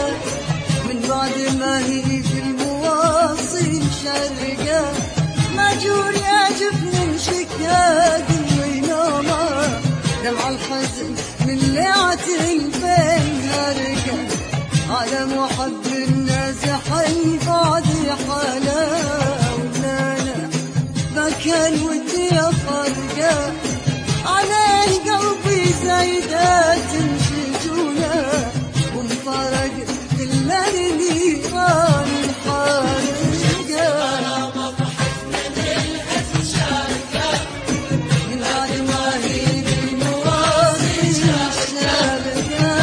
من بعد ما هي في المواصل شرقة ماجور يعجب من شكاك وينومه دمع الحزن من ليعة البين هرقة على محب النازح البعد حلاوة ونانا ما كان ودي أفرقه عليه قلبي زايدات شجونة ومفارق كل النيران الحارقة من بعد ما هي بالمواصل الشارقة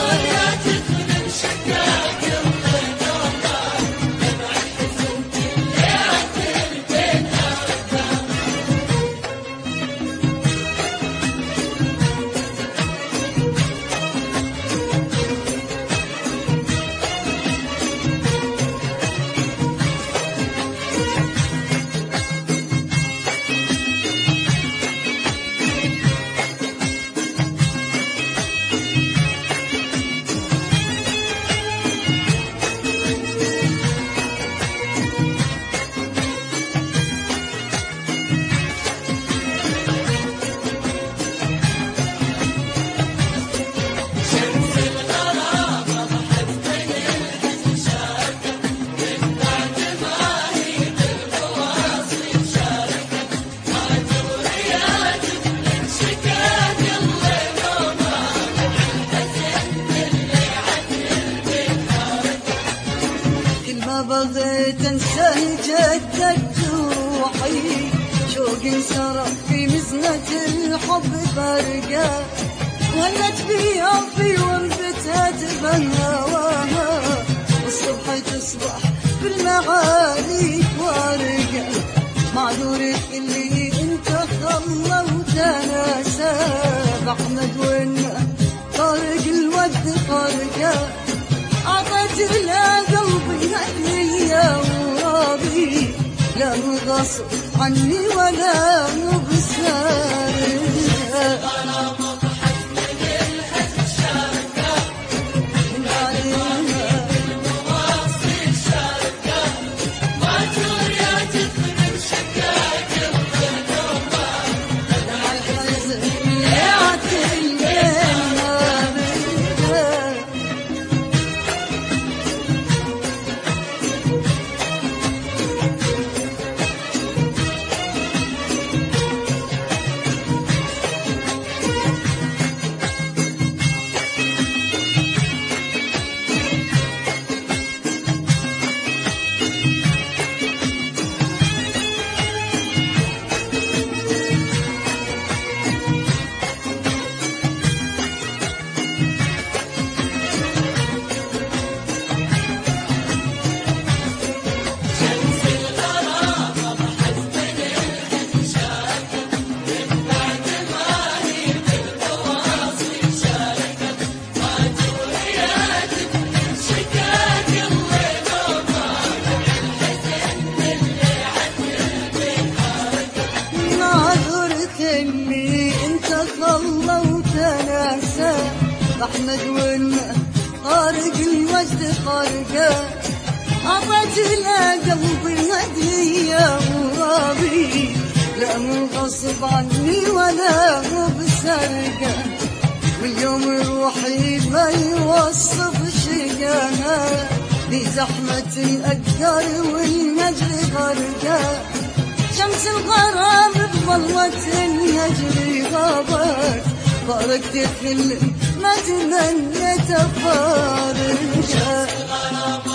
بغيت انسى جدك روحي شوق انسرق في مزنة الحب برقة ولت بيها في وانفتت بهواها والصبح تصبح بالمعالي وارقة معذورك اللي انت خلوت انا ساب احمد وانه طارق الود طارقة عطيت له قلبي هدية وراضي لا هو غصب عني ولا هو بسارقة احمد وانه طارق الوجد طارقه عطيت له قلبي هديه وراضي لا مو غصب عني ولا هو بسرقه واليوم روحي ما يوصف شقاها في زحمه الاقدار والنجر غرقه شمس الغرام بظلمه النجر غابت فارقت كل ما تمنيت افارقها